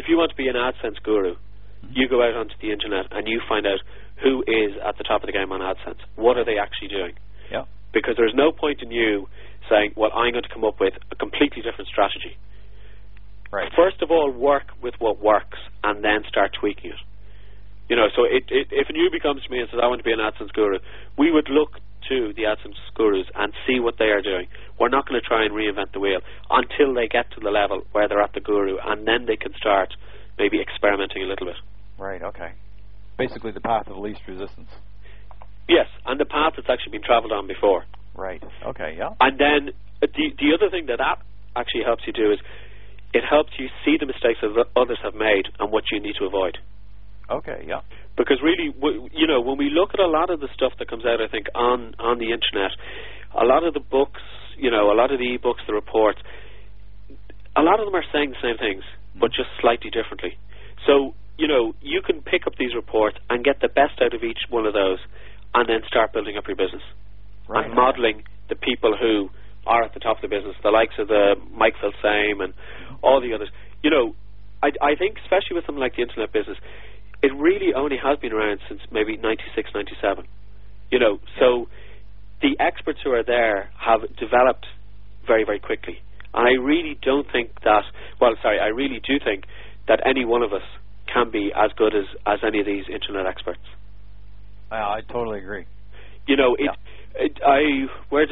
you want to be an AdSense guru, you go out onto the internet and you find out who is at the top of the game on AdSense. What are they actually doing? Yeah. Because there's no point in you saying, well, I'm going to come up with a completely different strategy. Right. First of all, work with what works and then start tweaking it. You know, so if a newbie comes to me and says, I want to be an AdSense guru, we would look to the AdSense gurus and see what they are doing. We're not going to try and reinvent the wheel until they get to the level where they're at the guru, and then they can start maybe experimenting a little bit. Right, okay. Basically the path of least resistance. Yes, and the path that's actually been travelled on before. Right, okay, yeah. And then the other thing that actually helps you do is it helps you see the mistakes that others have made and what you need to avoid. Okay, yeah. Because really, you know, when we look at a lot of the stuff that comes out, I think, on the internet, a lot of the books, you know, a lot of the e-books, the reports, a lot of them are saying the same things, but just slightly differently. So, you know, you can pick up these reports and get the best out of each one of those and then start building up your business. Right. And modelling the people who are at the top of the business, the likes of the Mike Filsaime and all the others. You know, I think especially with something like the internet business, it really only has been around since maybe 96, 97. You know, so the experts who are there have developed very, very quickly. And I really don't think that, I really do think that any one of us can be as good as any of these internet experts. I totally agree. You know, I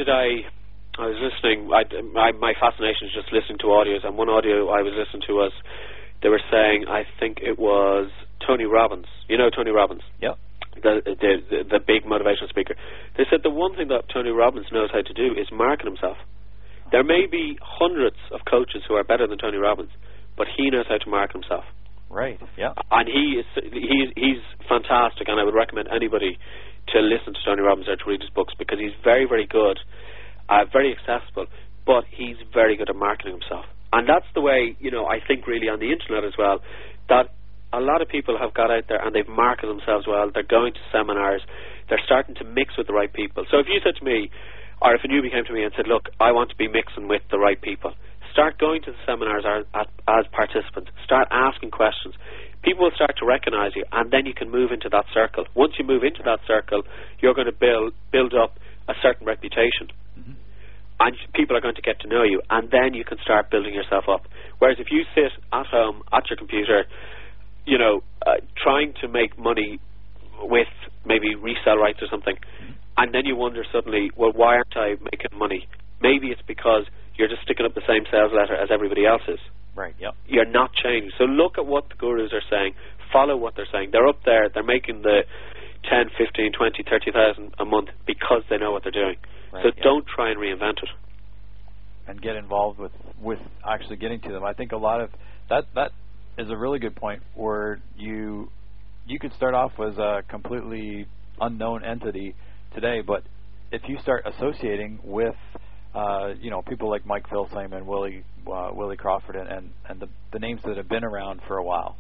was listening, my fascination is just listening to audios, and one audio I was listening to was, they were saying, I think it was Tony Robbins. You know Tony Robbins? Yeah. The big motivational speaker. They said the one thing that Tony Robbins knows how to do is market himself. There may be hundreds of coaches who are better than Tony Robbins, but he knows how to market himself. Right, yeah. And he's fantastic, and I would recommend anybody to listen to Tony Robbins or to read his books, because he's very, very good, very accessible, but he's very good at marketing himself. And that's the way, you know, I think really on the internet as well, that a lot of people have got out there and they've marketed themselves well. They're going to seminars. They're starting to mix with the right people. So if you said to me, or if a newbie came to me and said, look, I want to be mixing with the right people, start going to the seminars as participants. Start asking questions. People will start to recognize you, and then you can move into that circle. Once you move into that circle, you're going to build up a certain reputation. And people are going to get to know you, and then you can start building yourself up. Whereas if you sit at home at your computer, you know, trying to make money with maybe resale rights or something, and then you wonder suddenly, well, why aren't I making money? Maybe it's because you're just sticking up the same sales letter as everybody else is. Right, yeah. You're not changing. So look at what the gurus are saying. Follow what they're saying. They're up there. They're making the 10, 15, 20, 30,000 a month because they know what they're doing. Right, so don't try and reinvent it. And get involved with actually getting to them. I think a lot of that is a really good point, where you could start off as a completely unknown entity today, but if you start associating with you know, people like Mike Filsaime and Willie Crawford and the names that have been around for a while,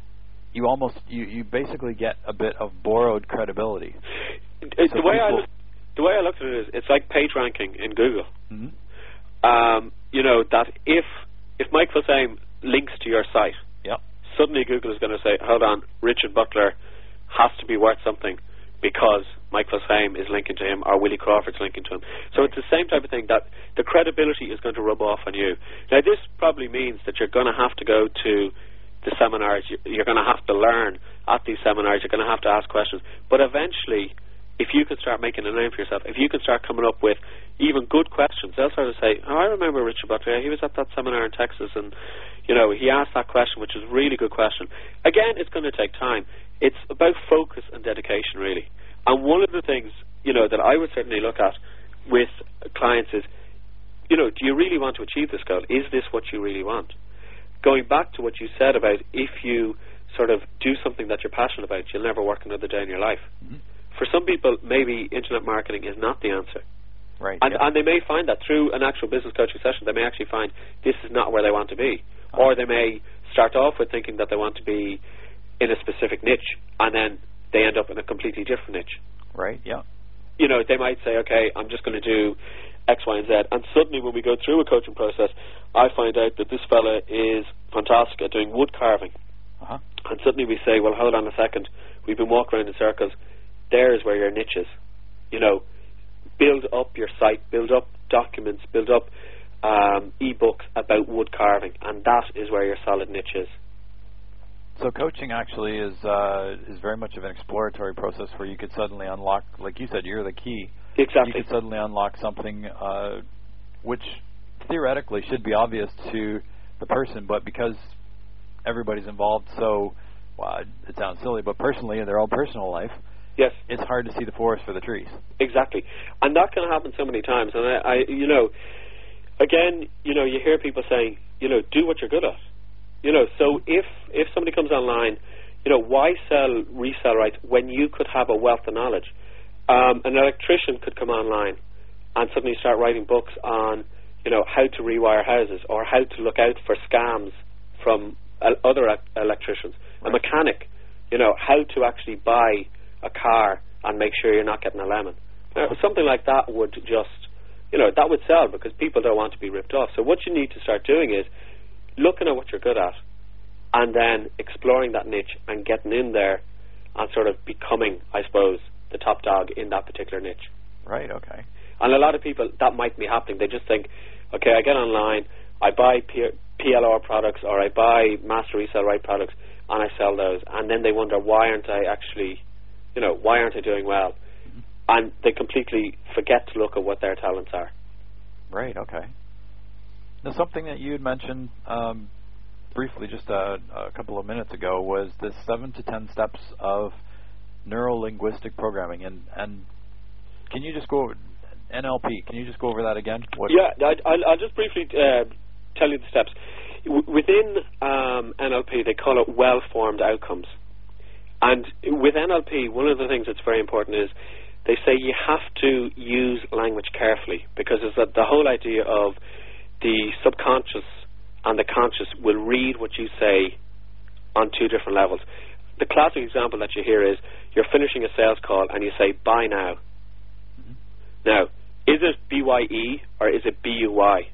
you basically get a bit of borrowed credibility. The way I look at it is, it's like page ranking in Google. Mm-hmm. You know, that if Mike Filsaime links to your site, yep, suddenly Google is going to say, hold on, Richard Butler has to be worth something because Mike Filsaime is linking to him or Willie Crawford's linking to him. So it's the same type of thing, that the credibility is going to rub off on you. Now, this probably means that you're going to have to go to the seminars, you're going to have to learn at these seminars, you're going to have to ask questions. But eventually, if you can start making a name for yourself, if you can start coming up with even good questions, they'll sort of say, oh, I remember Richard Butler, he was at that seminar in Texas, and, you know, he asked that question, which is a really good question. Again, it's going to take time. It's about focus and dedication, really. And one of the things, you know, that I would certainly look at with clients is, you know, do you really want to achieve this goal? Is this what you really want? Going back to what you said about if you sort of do something that you're passionate about, you'll never work another day in your life. Mm-hmm. For some people, maybe internet marketing is not the answer. Right. And they may find that through an actual business coaching session, they may actually find this is not where they want to be. Or they may start off with thinking that they want to be in a specific niche, and then they end up in a completely different niche. Right, yeah. You know, they might say, okay, I'm just going to do X, Y, and Z. And suddenly when we go through a coaching process, I find out that this fella is fantastic at doing wood carving. And suddenly we say, well, hold on a second, we've been walking around in circles. There's where your niche is. You know, build up your site, build up documents, build up e-books about wood carving, and that is where your solid niche is. So coaching actually is very much of an exploratory process where you could suddenly unlock, like you said, you're the key. Exactly. You could suddenly unlock something which theoretically should be obvious to the person, but because everybody's involved, so it sounds silly, but personally in their own personal life, yes, it's hard to see the forest for the trees. Exactly, and that can happen so many times. And I you know, again, you know, you hear people saying, you know, do what you're good at. You know, so if somebody comes online, you know, why sell resale rights when you could have a wealth of knowledge? An electrician could come online and suddenly start writing books on, you know, how to rewire houses or how to look out for scams from other electricians. Right. A mechanic, you know, how to actually buy a car and make sure you're not getting a lemon. Something like that would just, you know, that would sell because people don't want to be ripped off. So what you need to start doing is looking at what you're good at and then exploring that niche and getting in there and sort of becoming, I suppose, the top dog in that particular niche. Right, okay. And a lot of people, that might be happening. They just think, okay, I get online, I buy PLR products or I buy master resale right products and I sell those. And then they wonder, why aren't I actually, you know, why aren't I doing well? Mm-hmm. And they completely forget to look at what their talents are. Right, okay. Now, something that you had mentioned briefly just a couple of minutes ago was the 7 to 10 steps of neuro-linguistic programming. And can you just go, NLP, can you just go over that again? Yeah, I'll just briefly tell you the steps. Within NLP, they call it well-formed outcomes. And with NLP, one of the things that's very important is they say you have to use language carefully because it's the whole idea of the subconscious and the conscious will read what you say on two different levels. The classic example that you hear is you're finishing a sales call and you say, buy now. Mm-hmm. Now, is it B-Y-E or is it B-U-Y?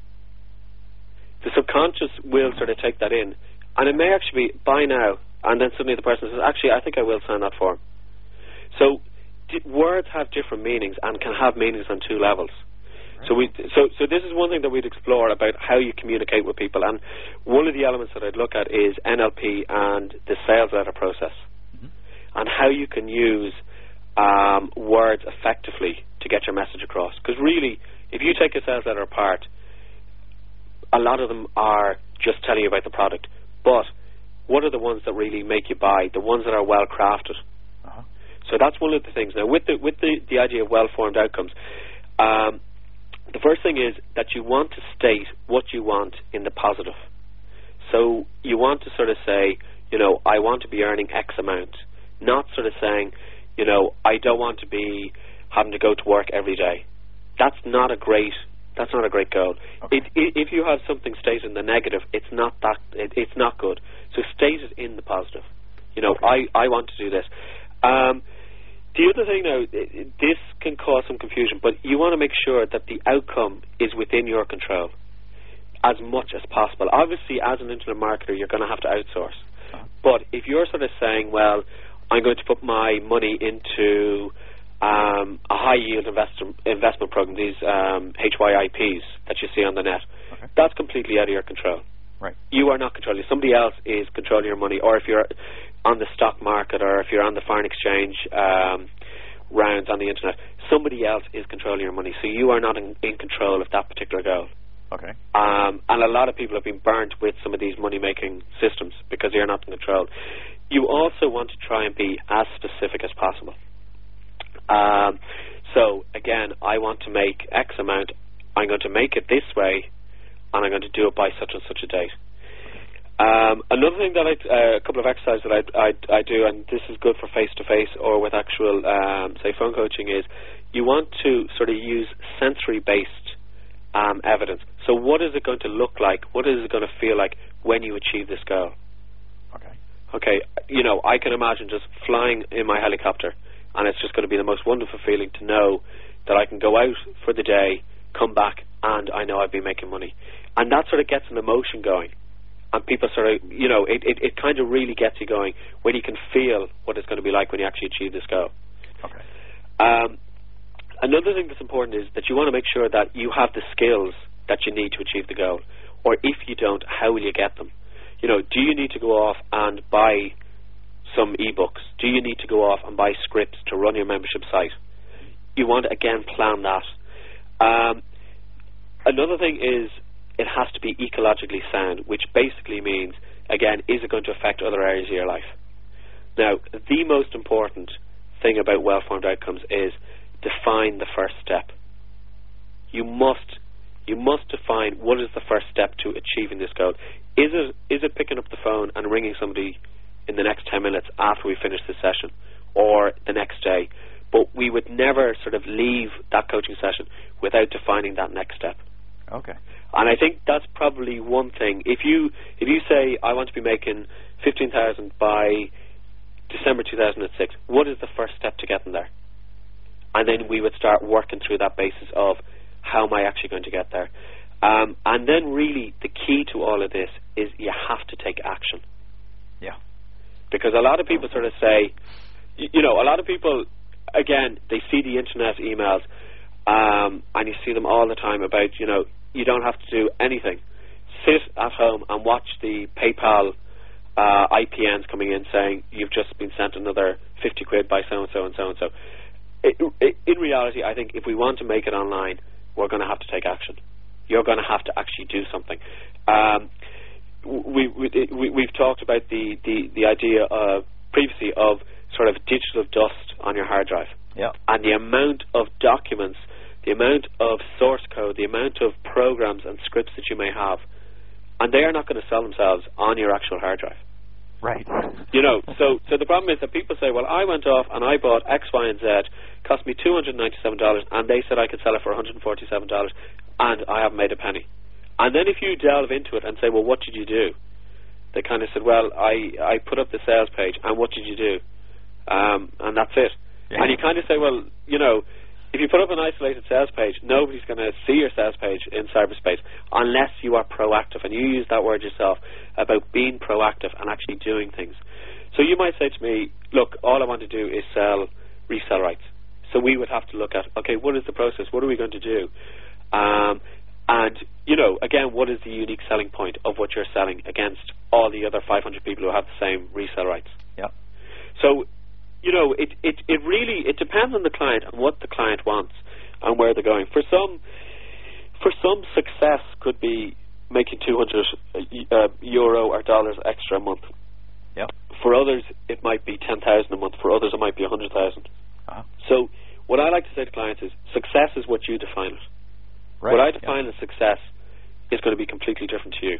The subconscious will sort of take that in, and it may actually be buy now, and then suddenly the person says, actually, I think I will sign that form. So words have different meanings and can have meanings on two levels. Right. So this is one thing that we'd explore about how you communicate with people, and one of the elements that I'd look at is NLP and the sales letter process, mm-hmm. and how you can use words effectively to get your message across. Because really, if you take a sales letter apart, a lot of them are just telling you about the product. But what are the ones that really make you buy? The ones that are well crafted. Uh-huh. So that's one of the things. Now, with the idea of well-formed outcomes, the first thing is that you want to state what you want in the positive. So you want to sort of say, you know, I want to be earning X amount. Not sort of saying, you know, I don't want to be having to go to work every day. That's not a great goal. Okay. If you have something stated in the negative, it's not it's not good. So state it in the positive. You know, okay. I want to do this. The other thing now, this can cause some confusion, but you want to make sure that the outcome is within your control as much as possible. Obviously, as an internet marketer, you're going to have to outsource. Uh-huh. But if you're sort of saying, well, I'm going to put my money into a high-yield investment program, these HYIPs that you see on the net, okay. That's completely out of your control. Right. You are not controlling. Somebody else is controlling your money. Or if you're on the stock market or if you're on the foreign exchange rounds on the internet, somebody else is controlling your money. So you are not in control of that particular goal. Okay. And a lot of people have been burnt with some of these money-making systems because you're not in control. You also want to try and be as specific as possible. So, again, I want to make X amount. I'm going to make it this way, and I'm going to do it by such and such a date. Another thing that a couple of exercises that I do, and this is good for face-to-face or with actual, say, phone coaching, is you want to sort of use sensory-based evidence. So what is it going to look like? What is it going to feel like when you achieve this goal? Okay, you know, I can imagine just flying in my helicopter, and it's just going to be the most wonderful feeling to know that I can go out for the day, come back, and I know I've been making money. And that sort of gets an emotion going. and people sort of, it kind of really gets you going when you can feel what it's going to be like when you actually achieve this goal. Okay. Another thing that's important is that you want to make sure that you have the skills that you need to achieve the goal, or if you don't, how will you get them? Do you need to go off and buy some ebooks? Do you need to go off and buy scripts to run your membership site? You want to, again, plan that. Another thing is it has to be ecologically sound, which basically means, again, is it going to affect other areas of your life? Now, the most important thing about well-formed outcomes is define the first step. You must define what is the first step to achieving this goal. Is it picking up the phone and ringing somebody in the next 10 minutes after we finish the session, or the next day? But we would never sort of leave that coaching session without defining that next step. Okay. And I think that's probably one thing. If you say, I want to be making $15,000 by December 2006, what is the first step to getting there? And then we would start working through that basis of how am I actually going to get there. And then really the key to all of this is you have to take action. Yeah. Because a lot of people sort of say, a lot of people, again, they see the internet emails, and you see them all the time about, you don't have to do anything. Sit at home and watch the PayPal IPNs coming in saying you've just been sent another 50 quid by so-and-so and so-and-so. In reality, I think if we want to make it online, we're going to have to take action. You're going to have to actually do something. We've talked about the idea previously of sort of digital dust on your hard drive. Yeah. And the amount of documents, the amount of source code, the amount of programs and scripts that you may have, and they are not going to sell themselves on your actual hard drive. Right. So the problem is that people say, well, I went off and I bought X, Y, and Z, cost me $297, and they said I could sell it for $147, and I haven't made a penny. And then if you delve into it and say, well, what did you do? They kind of said, well, I put up the sales page, and what did you do? And that's it. Yeah. And you kind of say, well, if you put up an isolated sales page, nobody's going to see your sales page in cyberspace unless you are proactive. And you use that word yourself about being proactive and actually doing things. So you might say to me, look, all I want to do is sell resale rights. So we would have to look at, okay, what is the process? What are we going to do? And, again, what is the unique selling point of what you're selling against all the other 500 people who have the same resale rights? Yeah. So, it really depends on the client and what the client wants and where they're going. For some, success could be making €200 or dollars extra a month. Yeah. For others, it might be 10,000 a month. For others, it might be 100,000. Uh-huh. So, what I like to say to clients is, success is what you define it. Right. What I define as success is going to be completely different to you.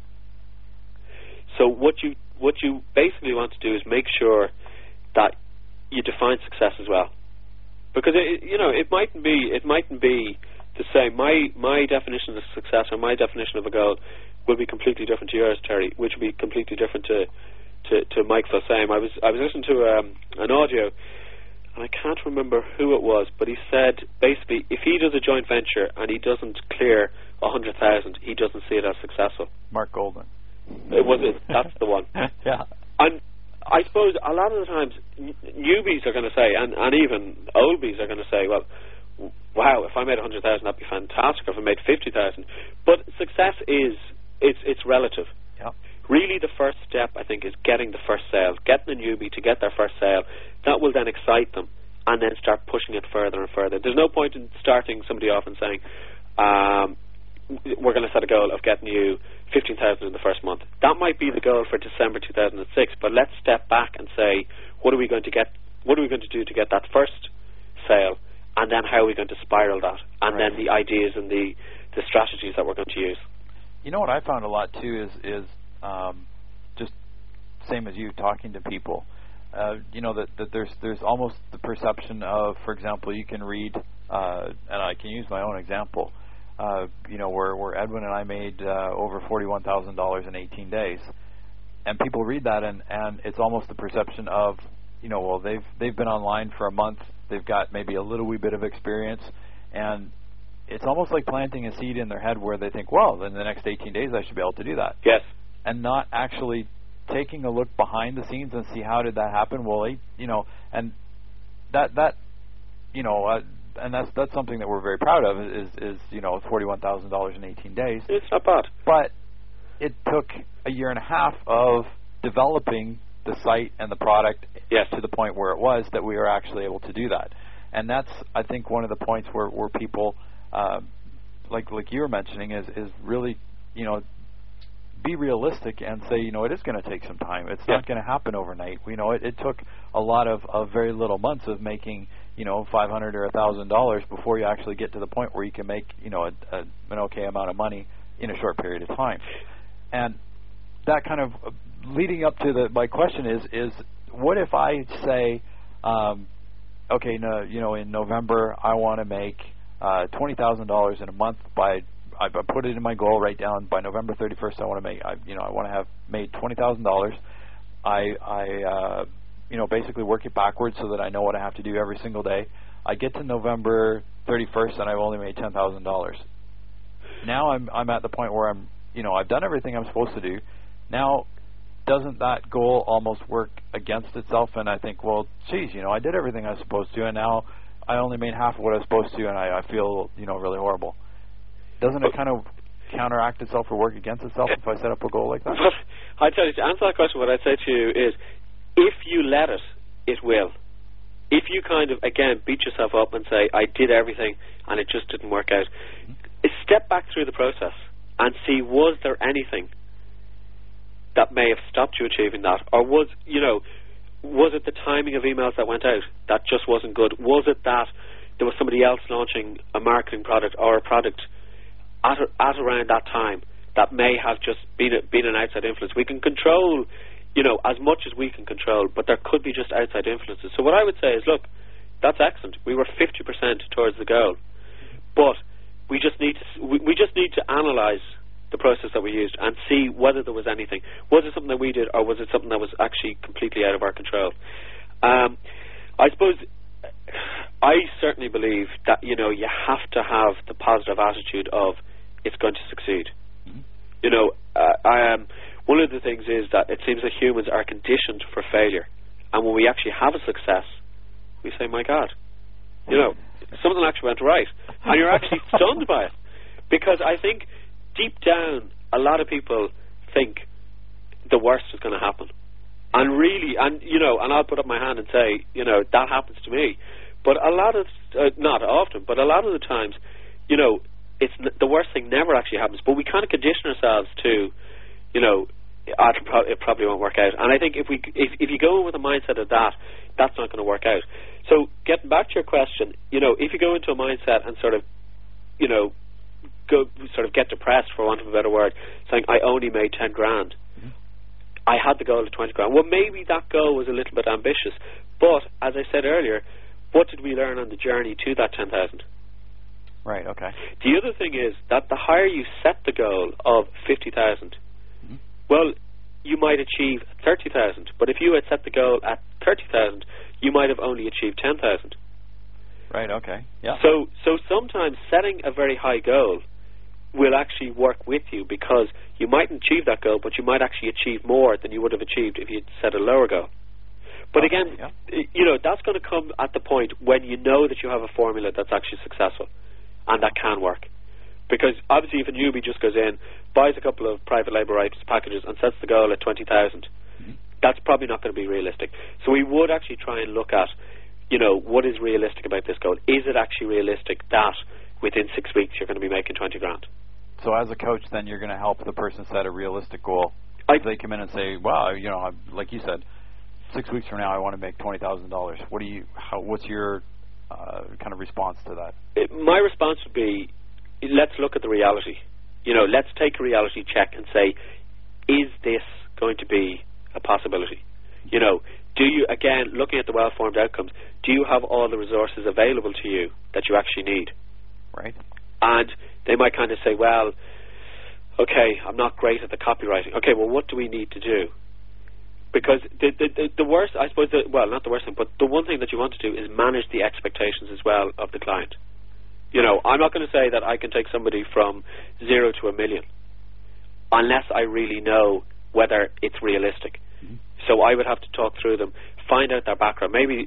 So, what you basically want to do is make sure that you define success as well, because it mightn't be the same. My definition of success or my definition of a goal will be completely different to yours, Terry, which will be completely different to Mike Filsaime. I was listening to an audio, and I can't remember who it was, but he said basically if he does a joint venture and he doesn't clear 100,000, he doesn't see it as successful. Mark Goldman. That's the one. Yeah. And I suppose a lot of the times newbies are going to say, and even oldbies are going to say, well, wow, if I made 100,000, that'd be fantastic. If I made 50,000, but success it's relative. Yeah. Really, the first step I think is getting the first sale, getting the newbie to get their first sale. That will then excite them, and then start pushing it further and further. There's no point in starting somebody off and saying, we're going to set a goal of getting you 15,000 in the first month. That might be the goal for December 2006, but let's step back and say, what are we going to do to get that first sale, and then how are we going to spiral that, and then the ideas and the strategies that we're going to use. You know what I found a lot too is just same as you, talking to people. That there's almost the perception of, for example, you can read, and I can use my own example. Where Edwin and I made over $41,000 in 18 days, and people read that and it's almost the perception of, well, they've been online for a month, they've got maybe a little wee bit of experience, and it's almost like planting a seed in their head where they think, well, in the next 18 days I should be able to do that. Yes. and not actually taking a look behind the scenes and see how did that happen. Well, and that and that's something that we're very proud of is $41,000 in 18 days. It's not bad, but it took a year and a half of developing the site and the product to the point where it was that we were actually able to do that. And that's, I think, one of the points where people, like you were mentioning, is really, be realistic and say, it is going to take some time. It's not going to happen overnight. It took a lot of very little months of making, $500 or $1,000 before you actually get to the point where you can make, an okay amount of money in a short period of time. And that kind of leading up to my question is what if I say, okay, no, in November I want to make $20,000 in a month I put it in my goal right down by November 31st. I want to have made $20,000. I basically work it backwards so that I know what I have to do every single day. I get to November 31st and I've only made $10,000. Now I'm at the point where I've done everything I'm supposed to do. Now, doesn't that goal almost work against itself? And I think, well, geez, I did everything I was supposed to, and now I only made half of what I was supposed to, and I feel, really horrible. Doesn't it kind of counteract itself or work against itself if I set up a goal like that? I tell you, to answer that question, what I'd say to you is, if you let it, it will. If you kind of, again, beat yourself up and say, I did everything and it just didn't work out, step back through the process and see, was there anything that may have stopped you achieving that? Or was it the timing of emails that went out that just wasn't good? Was it that there was somebody else launching a marketing product or a product at around that time that may have just been an outside influence? We can control, as much as we can control, but there could be just outside influences. So what I would say is, look, that's excellent. We were 50% towards the goal, but we just need to analyze the process that we used and see whether there was anything. Was it something that we did, or was it something that was actually completely out of our control? I suppose I certainly believe that you have to have the positive attitude of it's going to succeed. One of the things is that it seems that humans are conditioned for failure, and when we actually have a success, we say, "My God, something actually went right," and you're actually stunned by it, because I think deep down, a lot of people think the worst is going to happen. And really, and I'll put up my hand and say, that happens to me. But a lot of, not often, but a lot of the times, it's the worst thing never actually happens. But we kind of condition ourselves to, it probably won't work out. And I think if you go with a mindset of that, that's not going to work out. So getting back to your question, if you go into a mindset and sort of get depressed, for want of a better word, saying I only made 10 grand. I had the goal of 20 grand. Well, maybe that goal was a little bit ambitious, but as I said earlier, what did we learn on the journey to that 10,000? Right. Okay. The other thing is that the higher you set the goal of 50,000, well, you might achieve 30,000. But if you had set the goal at 30,000, you might have only achieved 10,000. Right. Okay. Yeah. So sometimes setting a very high goal will actually work with you, because you mightn't achieve that goal, but you might actually achieve more than you would have achieved if you'd set a lower goal. But again, that's going to come at the point when you know that you have a formula that's actually successful and that can work. Because obviously if a newbie just goes in, buys a couple of private label rights packages and sets the goal at 20,000, that's probably not going to be realistic. So we would actually try and look at, what is realistic about this goal? Is it actually realistic that within 6 weeks you're going to be making 20 grand? So as a coach, then you're going to help the person set a realistic goal. If they come in and say, "Wow, like you said, 6 weeks from now I want to make $20,000." What's your kind of response to that? My response would be, let's look at the reality. Let's take a reality check and say, is this going to be a possibility? Do you, again, looking at the well-formed outcomes, do you have all the resources available to you that you actually need? Right. And they might kind of say, well, okay, I'm not great at the copywriting. Okay, well, what do we need to do? Because the worst, I suppose, not the worst thing, but the one thing that you want to do is manage the expectations as well of the client. I'm not going to say that I can take somebody from 0 to 1 million unless I really know whether it's realistic. Mm-hmm. So I would have to talk through them, find out their background. Maybe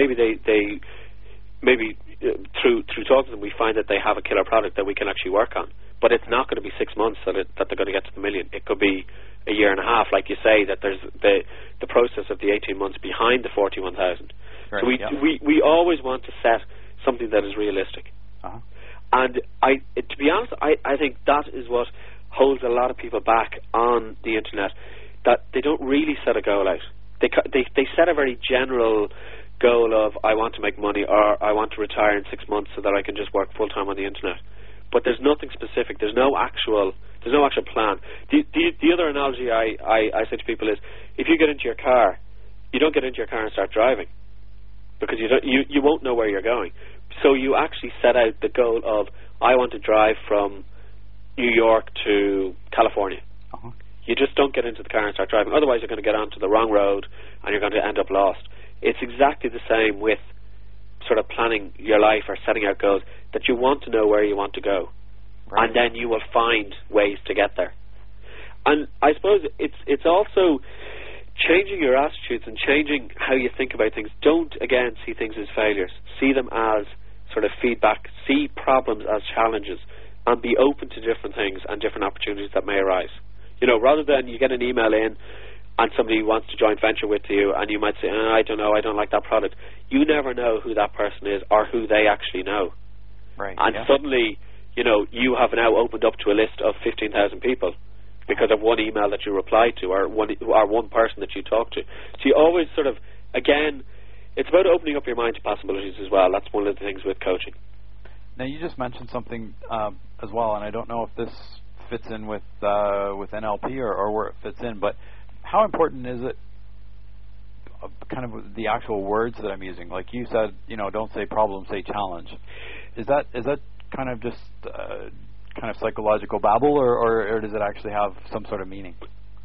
through talking to them, we find that they have a killer product that we can actually work on. But it's not going to be 6 months that they're going to get to the million. It could be a year and a half, like you say, that there's the process of the 18 months behind the 41,000. Right, so we always want to set something that is realistic. Uh-huh. And to be honest, I think that is what holds a lot of people back on the internet, that they don't really set a goal out. They set a very general goal of, I want to make money, or I want to retire in 6 months so that I can just work full time on the internet. But there's nothing specific. There's no actual plan. The other analogy I say to people is, if you get into your car, you don't get into your car and start driving, because you won't know where you're going. So you actually set out the goal of, I want to drive from New York to California. Uh-huh. You just don't get into the car and start driving. Otherwise, you're going to get onto the wrong road and you're going to end up lost. It's exactly the same with sort of planning your life or setting out goals, that you want to know where you want to go. Right. And then you will find ways to get there. And I suppose it's also changing your attitudes and changing how you think about things. Don't, again, see things as failures. See them as sort of feedback. See problems as challenges, and be open to different things and different opportunities that may arise. Rather than you get an email in and somebody wants to joint venture with you, and you might say, I don't know, I don't like that product. You never know who that person is or who they actually know. Right. And suddenly, you have now opened up to a list of 15,000 people because of one email that you replied to, or one person that you talked to. So you always sort of, again, it's about opening up your mind to possibilities as well. That's one of the things with coaching. Now, you just mentioned something as well, and I don't know if this fits in with NLP or where it fits in, but how important is it, kind of the actual words that I'm using? Like you said, don't say problem, say challenge. Is that kind of just kind of psychological babble, or does it actually have some sort of meaning?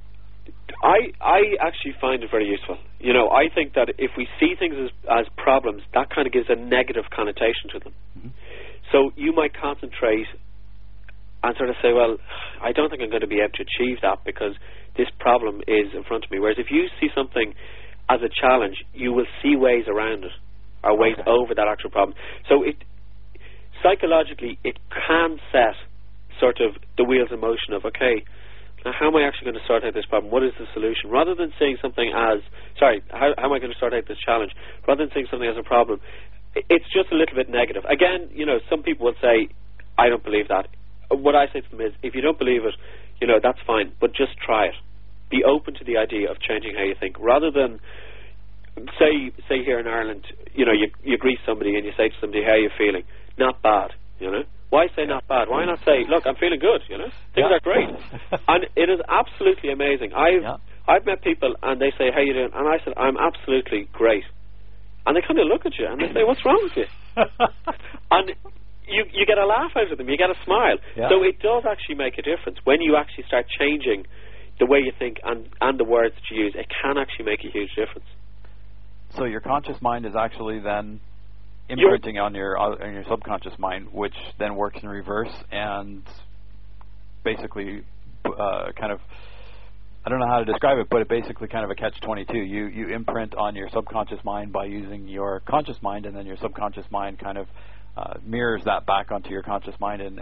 I actually find it very useful. I think that if we see things as problems, that kind of gives a negative connotation to them. Mm-hmm. So you might concentrate and sort of say, well, I don't think I'm going to be able to achieve that because this problem is in front of me. Whereas if you see something as a challenge, you will see ways around it, or ways over that actual problem. So psychologically, it can set sort of the wheels in motion of, okay, now how am I actually going to sort out this problem? What is the solution? Rather than saying something as, how am I going to sort out this challenge? Rather than saying something as a problem, it's just a little bit negative. Again, some people will say, I don't believe that. What I say to them is, if you don't believe it, that's fine, but just try it. Be open to the idea of changing how you think. Rather than, say here in Ireland, you greet somebody and you say to somebody, how are you feeling? Not bad, Why say not bad? Why not say, look, I'm feeling good, Things are great. And it is absolutely amazing. I've met people and they say, how you doing? And I said, I'm absolutely great. And they kind of look at you and they say, what's wrong with you? And you get a laugh out of them, you get a smile. Yeah. So it does actually make a difference. When you actually start changing the way you think and the words that you use, it can actually make a huge difference. So your conscious mind is actually then imprinting on your subconscious mind, which then works in reverse and basically kind of, I don't know how to describe it, but it basically kind of a catch-22. You imprint on your subconscious mind by using your conscious mind, and then your subconscious mind kind of mirrors that back onto your conscious mind and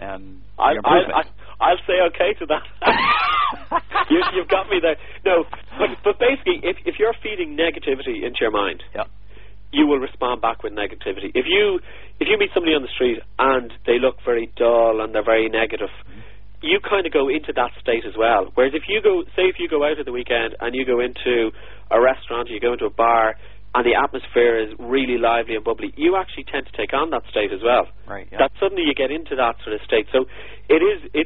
I'll say okay to that. You've got me there. No, but basically, if you're feeding negativity into your mind, you will respond back with negativity. If you meet somebody on the street and they look very dull and they're very negative, you kind of go into that state as well. Whereas if you go out at the weekend and you go into a restaurant, you go into a bar, and the atmosphere is really lively and bubbly, you actually tend to take on that state as well. Right. Yeah. That suddenly you get into that sort of state. So it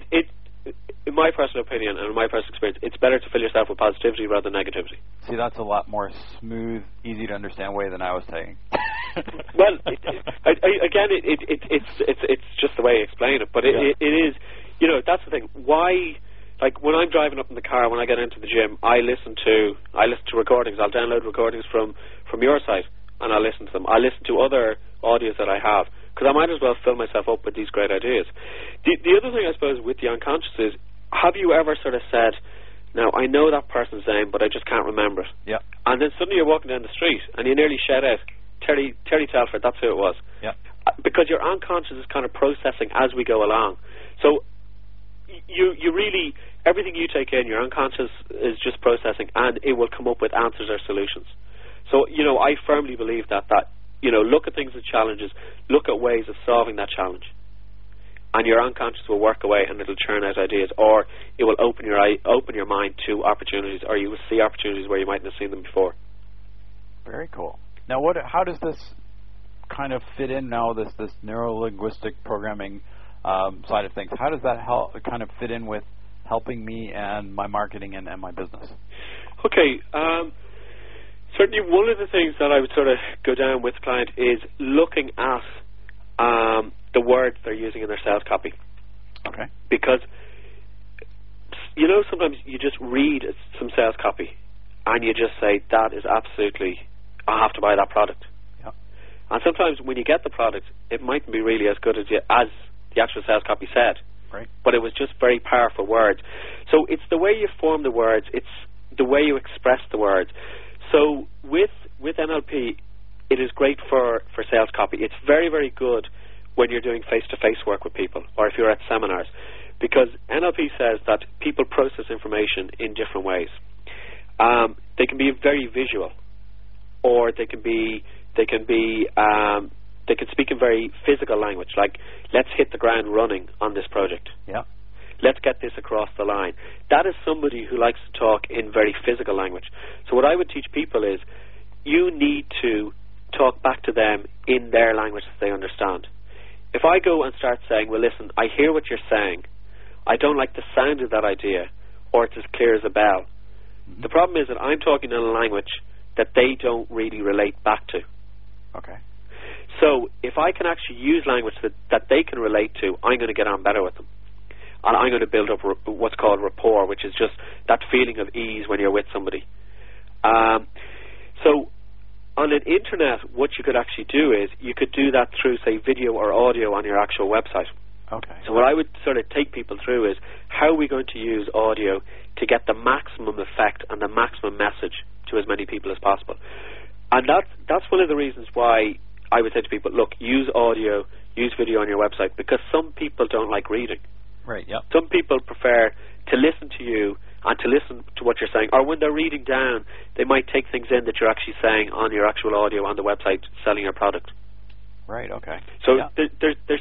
in my personal opinion and in my personal experience, it's better to fill yourself with positivity rather than negativity. See, that's a lot more smooth, easy to understand way than I was taking. Well, it's just the way I explain it. But it is, that's the thing. Why? Like when I'm driving up in the car, when I get into the gym, I listen to recordings. I'll download recordings from your site, and I'll listen to them. I listen to other audios that I have, because I might as well fill myself up with these great ideas. The other thing, I suppose, with the unconscious is, have you ever sort of said, Now, I know that person's name, but I just can't remember it. Yeah. And then suddenly you're walking down the street, and you nearly shout out, Terry Telford, that's who it was. Yeah. Because your unconscious is kind of processing as we go along. So you really, everything you take in, your unconscious is just processing, and it will come up with answers or solutions. So, I firmly believe that, look at things as challenges, look at ways of solving that challenge. And your unconscious will work away, and it'll churn out ideas, or it will open your mind to opportunities, or you will see opportunities where you mightn't have seen them before. Very cool. Now, how does this kind of fit in now? This neuro-linguistic programming side of things. How does that kind of fit in with helping me and my marketing and my business? Okay. Certainly, one of the things that I would sort of go down with the client is looking at the words they're using in their sales copy. Okay. Because, sometimes you just read some sales copy and you just say, that is absolutely, I have to buy that product. Yeah. And sometimes when you get the product, it mightn't be really as good as the actual sales copy said. Right. But it was just very powerful words. So it's the way you form the words, it's the way you express the words. So with NLP, it is great for sales copy. It's very, very good when you're doing face-to-face work with people, or if you're at seminars, because NLP says that people process information in different ways. They can be very visual, or they can speak in very physical language, like, let's hit the ground running on this project. Yeah. Let's get this across the line. That is somebody who likes to talk in very physical language. So what I would teach people is, you need to talk back to them in their language that they understand. If I go and start saying, well, listen, I hear what you're saying, I don't like the sound of that idea, or it's as clear as a bell. Mm-hmm. The problem is that I'm talking in a language that they don't really relate back to. Okay. So if I can actually use language that they can relate to, I'm going to get on better with them. And I'm going to build up what's called rapport, which is just that feeling of ease when you're with somebody. So on an internet, what you could actually do is you could do that through, say, video or audio on your actual website. Okay. So what I would sort of take people through is, how are we going to use audio to get the maximum effect and the maximum message to as many people as possible? And that's one of the reasons why I would say to people, look, use audio, use video on your website, because some people don't like reading. Right, yeah. Some people prefer to listen to you and to listen to what you're saying, or when they're reading down, they might take things in that you're actually saying on your actual audio on the website selling your product. Right, okay. So yeah. there's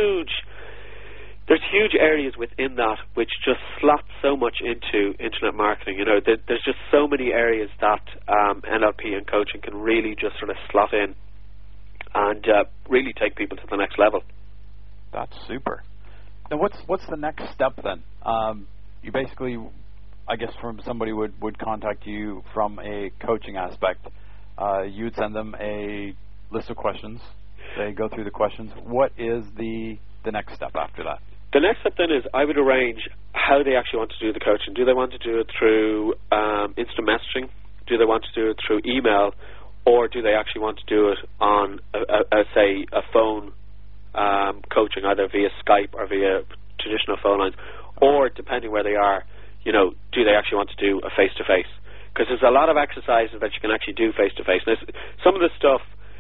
huge areas within that which just slot so much into internet marketing. There's just so many areas that NLP and coaching can really just sort of slot in and really take people to the next level. That's super. Now, what's the next step then? You basically, I guess, from somebody would contact you from a coaching aspect. You'd send them a list of questions. They go through the questions. What is the next step after that? The next step then is I would arrange how they actually want to do the coaching. Do they want to do it through instant messaging? Do they want to do it through email? Or do they actually want to do it on, say, a phone coaching, either via Skype or via traditional phone lines? Or, depending where they are, do they actually want to do a face-to-face? Because there's a lot of exercises that you can actually do face-to-face. Now, some of the stuff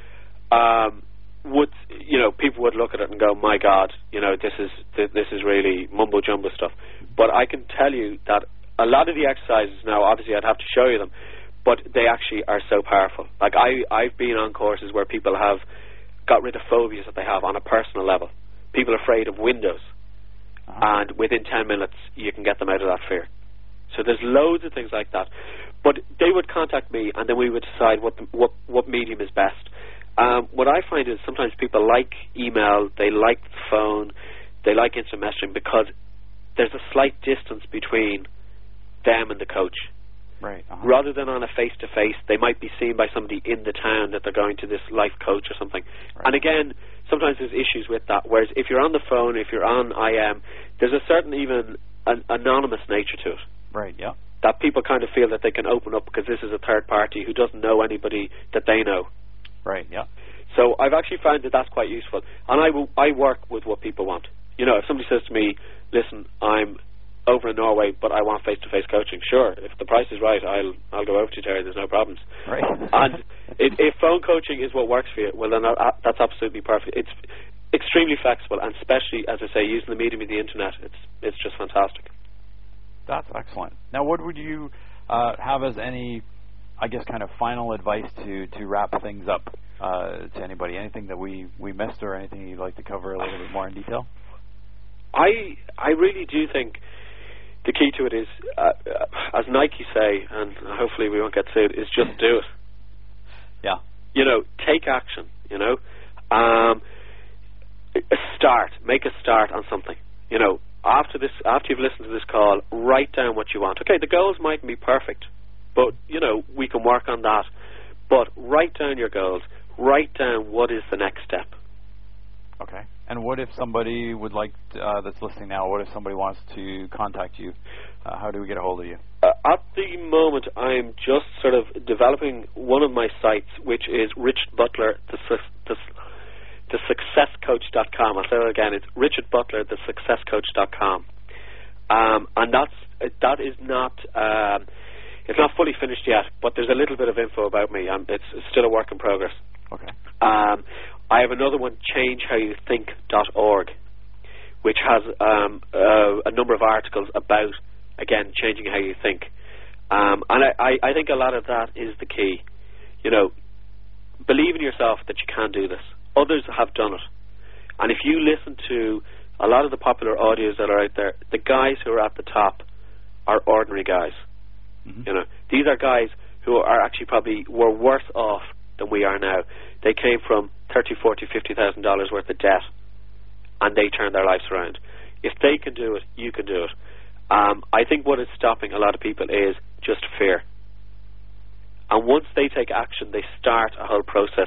people would look at it and go, my God, this is really mumbo-jumbo stuff. But I can tell you that a lot of the exercises now, obviously I'd have to show you them, but they actually are so powerful. Like, I've been on courses where people have got rid of phobias that they have on a personal level. People are afraid of windows, and within 10 minutes you can get them out of that fear. So there's loads of things like that. But they would contact me, and then we would decide what medium is best. What I find is sometimes people like email, they like the phone, they like instant messaging, because there's a slight distance between them and the coach. Right. Rather than on a face-to-face, they might be seen by somebody in the town that they're going to this life coach or something. Right. And again, sometimes there's issues with that, whereas if you're on the phone, if you're on IM, there's a certain even an anonymous nature to it. Right, yeah. That people kind of feel that they can open up because this is a third party who doesn't know anybody that they know. Right, yeah. So I've actually found that that's quite useful. And I work with what people want. If somebody says to me, listen, I'm over in Norway, but I want face-to-face coaching. Sure, if the price is right, I'll go over to you, Terry. There's no problems. Right. And if phone coaching is what works for you, well, then that's absolutely perfect. It's extremely flexible, and especially, as I say, using the medium of the internet, it's just fantastic. That's excellent. Now, what would you have as any, I guess, kind of final advice to wrap things up to anybody? Anything that we missed, or anything you'd like to cover a little bit more in detail? I really do think the key to it is, as Nike say, and hopefully we won't get sued, is just do it. Yeah. You know, take action. You know, make a start on something. You know, after you've listened to this call, write down what you want. Okay, the goals mightn't be perfect, but you know, we can work on that. But write down your goals. Write down what is the next step. Okay. And what if somebody would like that's listening now? What if somebody wants to contact you? How do we get a hold of you? At the moment, I'm just sort of developing one of my sites, which is Richard Butler, the successcoach.com. I'll say that again. It's Richard Butler, the successcoach.com. And that is not it's not fully finished yet, but there's a little bit of info about me. It's still a work in progress. Okay. I have another one, changehowyoutthink.org, which has a number of articles about, again, changing how you think. And I think a lot of that is the key. You know, believe in yourself that you can do this. Others have done it. And if you listen to a lot of the popular audios that are out there, the guys who are at the top are ordinary guys. Mm-hmm. You know, these are guys who are actually probably were worse off than we are now. They came from $30,000, $40,000, $50,000 worth of debt, and they turned their lives around. If they can do it, you can do it. I think what is stopping a lot of people is just fear. And once they take action, they start a whole process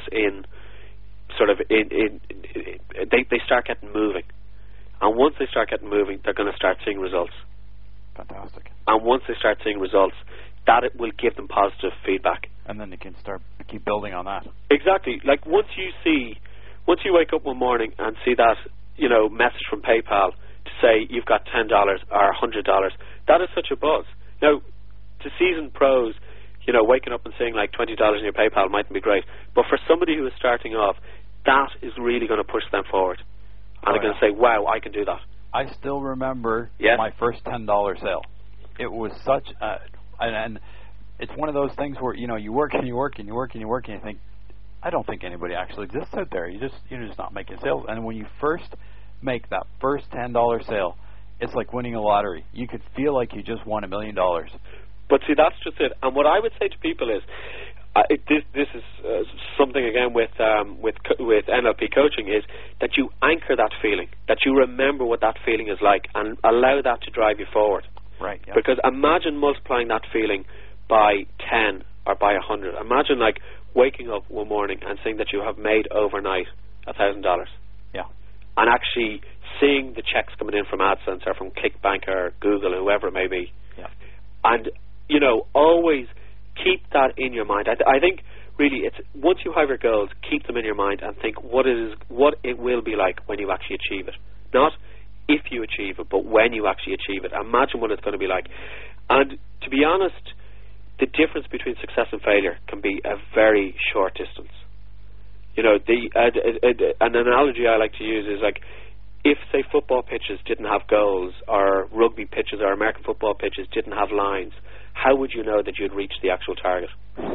they start getting moving. And once they start getting moving, they're going to start seeing results. Fantastic. And once they start seeing results, that it will give them positive feedback. And then they can keep building on that. Exactly. Like once you wake up one morning and see that, you know, message from PayPal to say you've got $10 or $100, that is such a buzz. Now, to seasoned pros, you know, waking up and seeing like $20 in your PayPal mightn't be great, but for somebody who is starting off, that is really going to push them forward. And they're going to say, wow, I can do that. I still remember my first $10 sale. It was such a... And it's one of those things where, you know, you work and you work and you work and you work and you think, I don't think anybody actually exists out there. You're just not making sales. And when you first make that first $10 sale, it's like winning a lottery. You could feel like you just won $1 million. But see, that's just it. And what I would say to people is, this is something again with NLP coaching, is that you anchor that feeling, that you remember what that feeling is like, and allow that to drive you forward. Right. Yeah. Because imagine multiplying that feeling by 10 or by 100. Imagine like waking up one morning and seeing that you have made overnight $1,000. Yeah. And actually seeing the checks coming in from AdSense or from ClickBank or Google, whoever it may be. Yeah. And, you know, always keep that in your mind. I think really it's once you have your goals, keep them in your mind and think what it will be like when you actually achieve it. Not if you achieve it, but when you actually achieve it. Imagine what it's going to be like. And to be honest, the difference between success and failure can be a very short distance. You know, an analogy I like to use is like, if, say, football pitches didn't have goals, or rugby pitches or American football pitches didn't have lines, how would you know that you'd reach the actual target?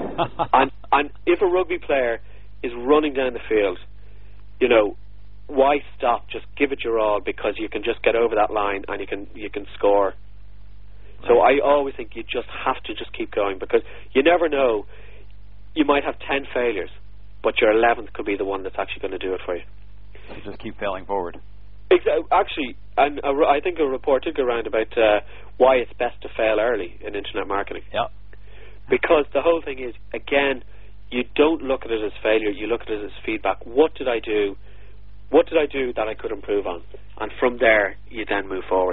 and if a rugby player is running down the field, you know, why stop? Just give it your all, because you can just get over that line and you can score. So I always think you just have to just keep going, because you never know. You might have 10 failures, but your 11th could be the one that's actually going to do it for you. So just keep failing forward. Actually, and I think a report did go around about why it's best to fail early in internet marketing. Yeah. Because the whole thing is, again, you don't look at it as failure, you look at it as feedback. What did I do? What did I do that I could improve on? And from there, you then move forward.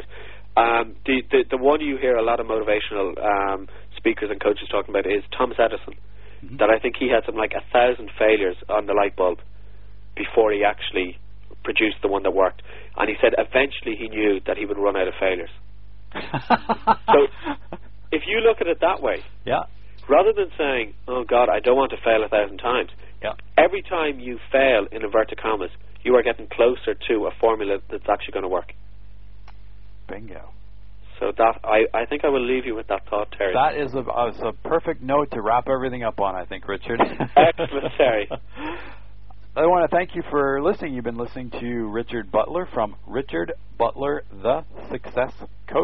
The one you hear a lot of motivational speakers and coaches talking about is Thomas Edison. Mm-hmm. That I think he had something like 1,000 failures on the light bulb before he actually produced the one that worked. And he said eventually he knew that he would run out of failures. So if you look at it that way, yeah, rather than saying, oh God, I don't want to fail 1,000 times, yeah, every time you fail, in inverted commas, you are getting closer to a formula that's actually going to work. Bingo. So that I think I will leave you with that thought, Terry. That is a perfect note to wrap everything up on, I think, Richard. Excellent, Terry. I want to thank you for listening. You've been listening to Richard Butler from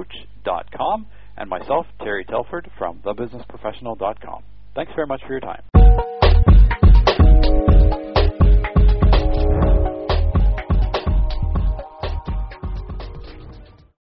richardbutlerthesuccesscoach.com and myself, Terry Telford, from thebusinessprofessional.com. Thanks very much for your time.